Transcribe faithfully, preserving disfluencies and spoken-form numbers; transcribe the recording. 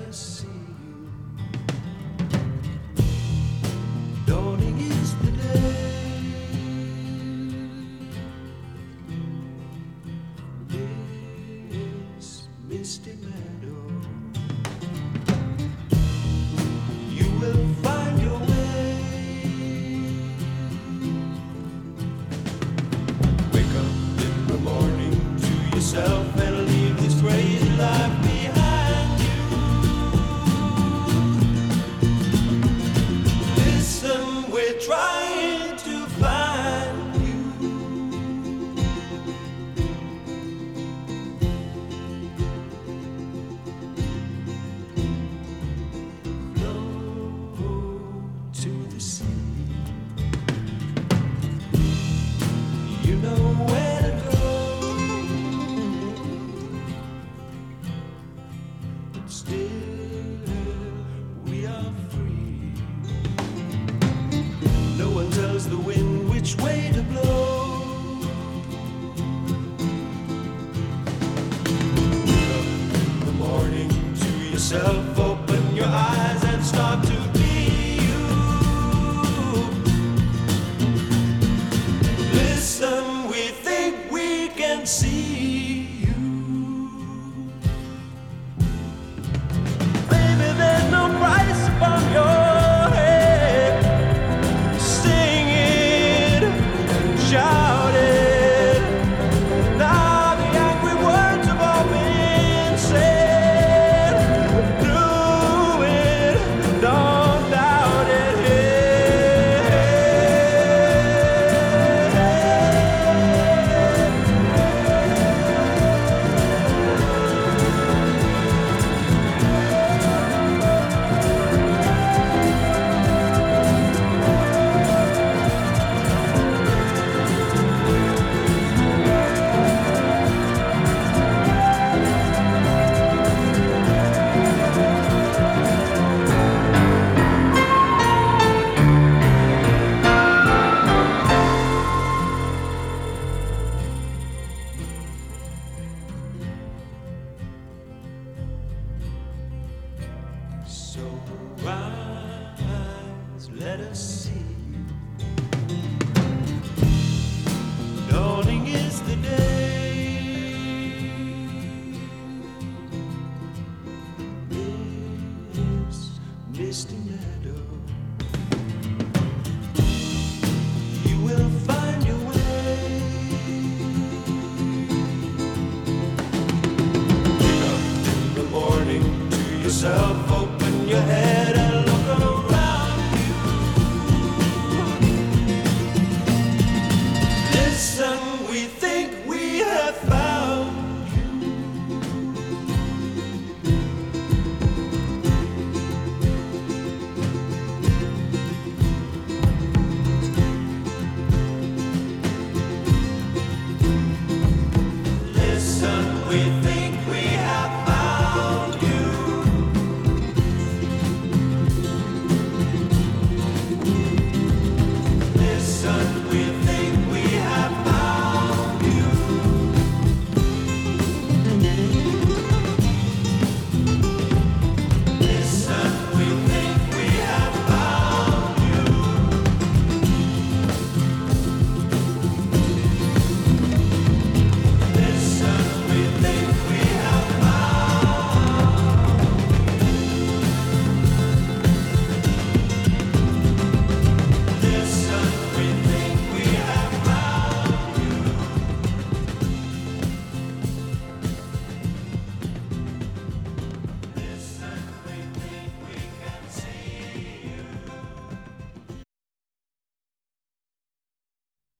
us see you. Dawning is the day. This misty meadow, you will find your way. Wake up in the morning to yourself and leave this crazy life behind you. Listen, we're trying to find you. Flow to the sea. You know where to go. Still, we are free. No one tells the wind which way to blow. Wake up in the morning to yourself, open your eyes and start to be you. Listen, we think we can see. Upon your head, sing it, shout it. Now the angry words have all been said. Do it, don't doubt it. So rise, let us see. Dawning is the day. This misty meadow, you will find your way. Wake up in the morning to yourself, open your head and look around you. Listen, we think we have found you. Listen, we think